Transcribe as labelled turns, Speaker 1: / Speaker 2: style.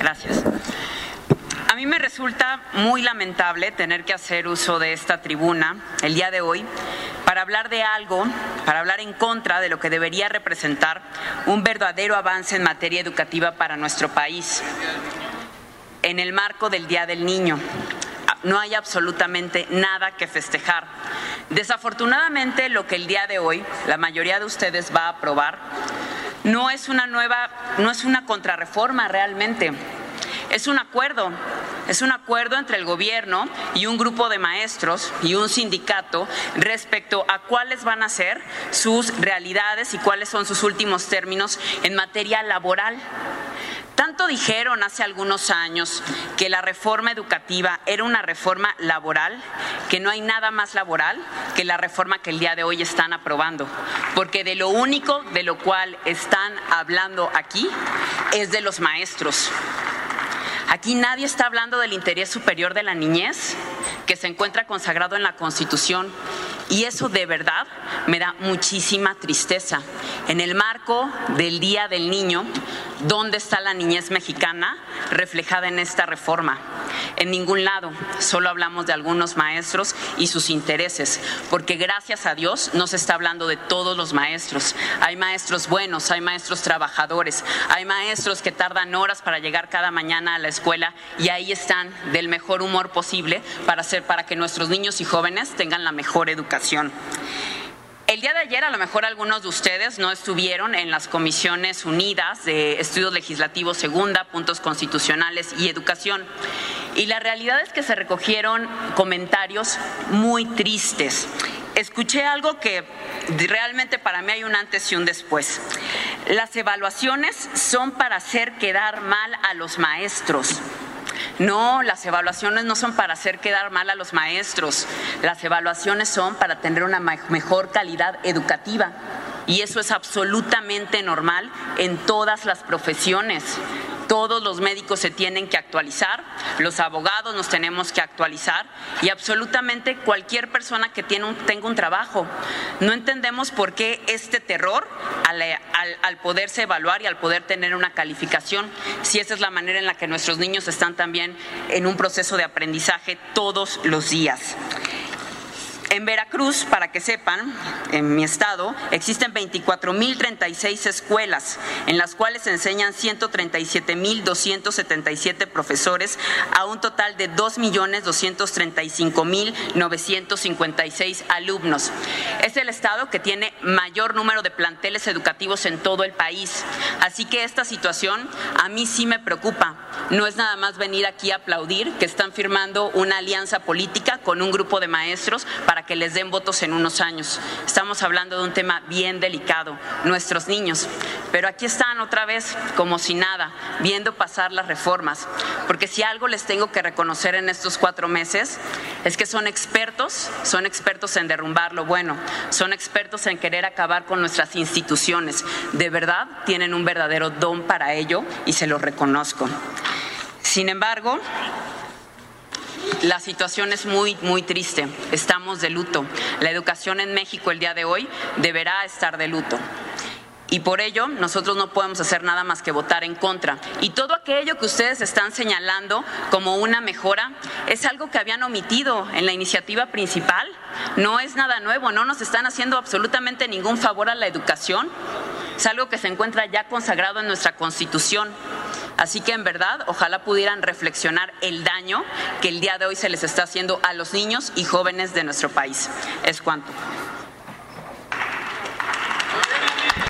Speaker 1: Gracias. A mí me resulta muy lamentable tener que hacer uso de esta tribuna el día de hoy para hablar de algo, para hablar en contra de lo que debería representar un verdadero avance en materia educativa para nuestro país. En el marco del Día del Niño, no hay absolutamente nada que festejar. Desafortunadamente, lo que el día de hoy la mayoría de ustedes va a aprobar no es una contrarreforma realmente. Es un acuerdo entre el gobierno y un grupo de maestros y un sindicato respecto a cuáles van a ser sus realidades y cuáles son sus últimos términos en materia laboral. Tanto dijeron hace algunos años que la reforma educativa era una reforma laboral, que no hay nada más laboral que la reforma que el día de hoy están aprobando, porque de lo único de lo cual están hablando aquí es de los maestros. Aquí nadie está hablando del interés superior de la niñez, que se encuentra consagrado en la Constitución, y eso de verdad me da muchísima tristeza. En el marco del Día del Niño, ¿dónde está la niñez mexicana reflejada en esta reforma? En ningún lado, solo hablamos de algunos maestros y sus intereses, porque gracias a Dios no se está hablando de todos los maestros. Hay maestros buenos, hay maestros trabajadores, hay maestros que tardan horas para llegar cada mañana a la escuela y ahí están del mejor humor posible para que nuestros niños y jóvenes tengan la mejor educación. El día de ayer, a lo mejor algunos de ustedes no estuvieron en las comisiones unidas de Estudios Legislativos Segunda, Puntos Constitucionales y Educación. Y la realidad es que se recogieron comentarios muy tristes. Escuché algo que realmente para mí hay un antes y un después. Las evaluaciones son para hacer quedar mal a los maestros. No, las evaluaciones no son para hacer quedar mal a los maestros. Las evaluaciones son para tener una mejor calidad educativa. Y eso es absolutamente normal en todas las profesiones. Todos los médicos se tienen que actualizar, los abogados nos tenemos que actualizar y absolutamente cualquier persona que tenga un trabajo. No entendemos por qué este terror al poderse evaluar y al poder tener una calificación, si esa es la manera en la que nuestros niños están también en un proceso de aprendizaje todos los días. En Veracruz, para que sepan, en mi estado, existen 24,036 escuelas, en las cuales se enseñan 137,277 profesores a un total de 2,235,956 alumnos. Es el estado que tiene mayor número de planteles educativos en todo el país. Así que esta situación a mí sí me preocupa. No es nada más venir aquí a aplaudir que están firmando una alianza política con un grupo de maestros para que les den votos en unos años. Estamos hablando de un tema bien delicado, nuestros niños. Pero aquí están otra vez como si nada, viendo pasar las reformas. Porque si algo les tengo que reconocer en estos 4 meses es que son expertos en derrumbar lo bueno, son expertos en querer acabar con nuestras instituciones. De verdad, tienen un verdadero don para ello y se lo reconozco. Sin embargo, la situación es muy, muy triste. Estamos de luto. La educación en México el día de hoy deberá estar de luto. Y por ello, nosotros no podemos hacer nada más que votar en contra. Y todo aquello que ustedes están señalando como una mejora es algo que habían omitido en la iniciativa principal. No es nada nuevo, no nos están haciendo absolutamente ningún favor a la educación. Es algo que se encuentra ya consagrado en nuestra Constitución. Así que en verdad, ojalá pudieran reflexionar el daño que el día de hoy se les está haciendo a los niños y jóvenes de nuestro país. Es cuanto.